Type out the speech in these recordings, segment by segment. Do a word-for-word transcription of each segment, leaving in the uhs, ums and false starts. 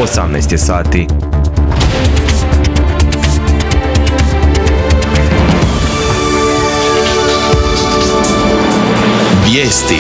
osamnaest je sati. Vijesti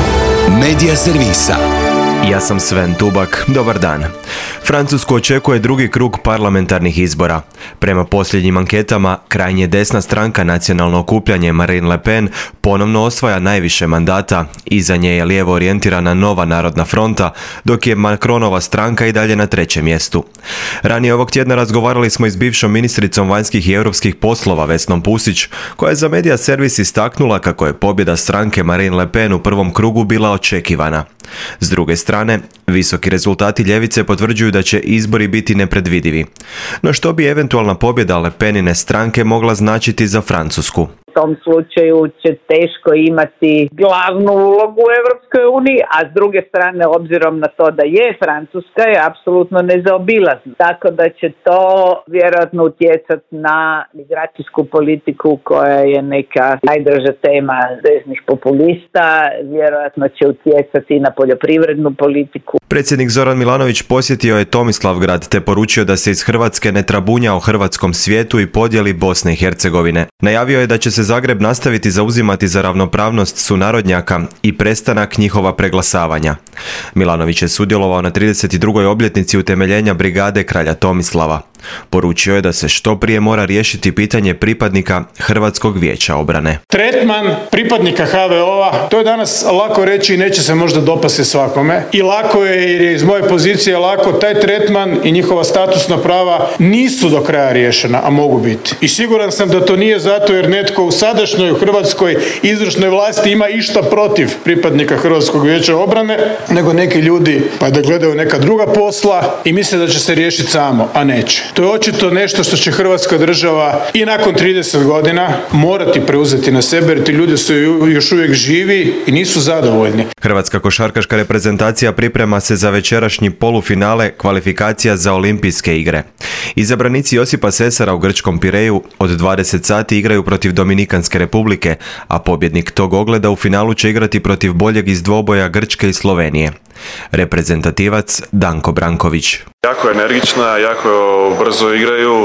Medija servisa. Ja sam Sven Tubak, dobar dan. Francusku očekuje drugi krug parlamentarnih izbora. Prema posljednjim anketama, krajnje desna stranka Nacionalno okupljanje Marine Le Pen ponovno osvaja najviše mandata, iza nje je lijevo orijentirana Nova narodna fronta, dok je Macronova stranka i dalje na trećem mjestu. Ranije ovog tjedna razgovarali smo i s bivšom ministricom vanjskih i europskih poslova Vesnom Pusić, koja je za Medija servis istaknula kako je pobjeda stranke Marine Le Pen u prvom krugu bila očekivana. S druge strane, visoki rezultati ljevice potvrđuju da će izbori biti nepredvidivi. No što bi eventualna pobjeda Le Penine stranke mogla značiti za Francusku? U tom slučaju će teško imati glavnu ulogu u Europskoj uniji, a s druge strane, obzirom na to da je Francuska, je apsolutno nezaobilazna. Tako da će to vjerojatno utjecati na migracijsku politiku koja je neka najdraža tema desnih populista, vjerojatno će utjecati i na poljoprivrednu politiku. Predsjednik Zoran Milanović posjetio je Tomislavgrad te poručio da se iz Hrvatske ne trabunja o hrvatskom svijetu i podjeli Bosne i Hercegovine. Najavio je da će se Zagreb nastaviti zauzimati za ravnopravnost sunarodnjaka i prestanak njihova preglasavanja. Milanović je sudjelovao na trideset drugoj obljetnici utemeljenja brigade kralja Tomislava. Poručio je da se što prije mora riješiti pitanje pripadnika Hrvatskog vijeća obrane. Tretman pripadnika ha ve o-a, to je danas lako reći i neće se možda dopasti svakome. I lako je, jer je iz moje pozicije lako, taj tretman i njihova statusna prava nisu do kraja riješena, a mogu biti. I siguran sam da to nije zato jer netko u sadašnjoj Hrvatskoj izvršnoj vlasti ima išta protiv pripadnika Hrvatskog vijeća obrane, nego neki ljudi pa da gledaju neka druga posla i misle da će se riješiti samo, a neće. To je očito nešto što će Hrvatska država i nakon trideset godina morati preuzeti na sebe, jer ti ljudi su još uvijek živi i nisu zadovoljni. Hrvatska košarkaška reprezentacija priprema se za večerašnji polufinale kvalifikacija za olimpijske igre. Izabranici Josipa Sesara u grčkom Pireju od dvadeset sati igraju protiv Dominikanske republike, a pobjednik tog ogleda u finalu će igrati protiv boljeg iz dvoboja Grčke i Slovenije. Reprezentativac Danko Branković. Jako energična, jako brzo igraju,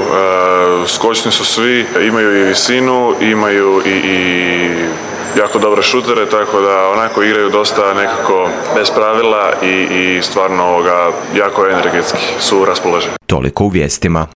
skočni su svi, imaju i visinu, imaju i, i jako dobre šutere, tako da onako igraju dosta nekako bez pravila i, i stvarno ovoga, jako energetski su raspoloženi. Toliko u vijestima.